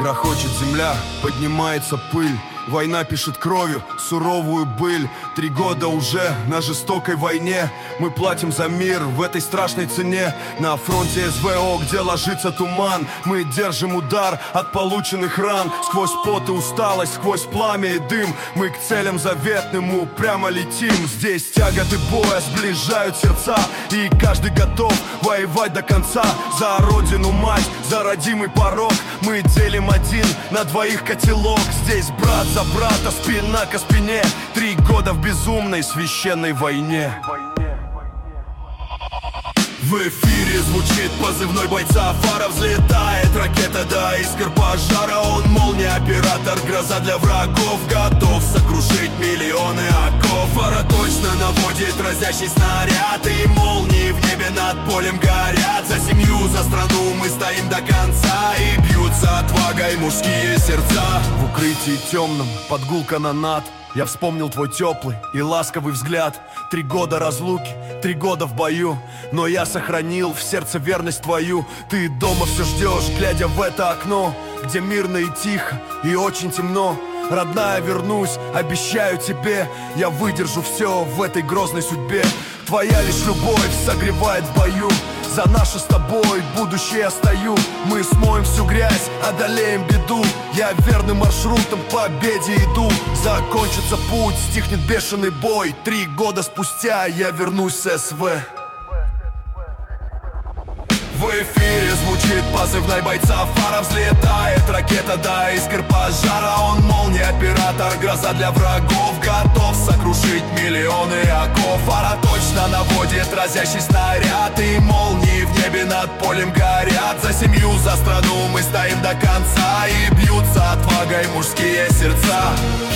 Грохочет земля, поднимается пыль. Война пишет кровью суровую быль. 3 года уже на жестокой войне. Мы платим за мир в этой страшной цене. На фронте СВО, где ложится туман, мы держим удар от полученных ран. Сквозь пот и усталость, сквозь пламя и дым, мы к целям заветным упрямо летим. Здесь тяготы боя сближают сердца, и каждый готов воевать до конца. За родину мать, за родимый порог, мы делим один на 2 котелок. Здесь брат за брата, спина ко спине. 3 года в безумной священной войне. В эфире звучит позывной бойца фара. Взлетает ракета до искр пожара. Он молния, оператор, гроза для врагов. Готов сокрушить миллионы оков. Фара точно наводит разящий снаряд, и молнии в небе над полем горят. За семью, за страну мы стоим до конца, и бьются отвагой мужские сердца. В укрытии темном, под гул канонад, я вспомнил твой теплый и ласковый взгляд. 3 года разлуки, 3 года в бою, но я сохранил в сердце верность твою. Ты дома все ждешь, глядя в это окно, где мирно и тихо, и очень темно. Родная, вернусь, обещаю тебе, я выдержу все в этой грозной судьбе. Твоя лишь любовь согревает в бою. За наше с тобой будущее я стою. Мы смоем всю грязь, одолеем беду. Я верным маршрутом к победе иду. Закончится путь, стихнет бешеный бой. 3 года спустя я вернусь с СВ. В эфире звучит позывной бойца фара. Взлетает ракета до искр пожара. Он молния, оператор, гроза для врагов. Готов сокрушить миллионы оков. Фара точно наводит разящий снаряд, и молнии в небе над полем горят. За семью, за страну мы стоим до конца, и бьются отвагой мужские сердца.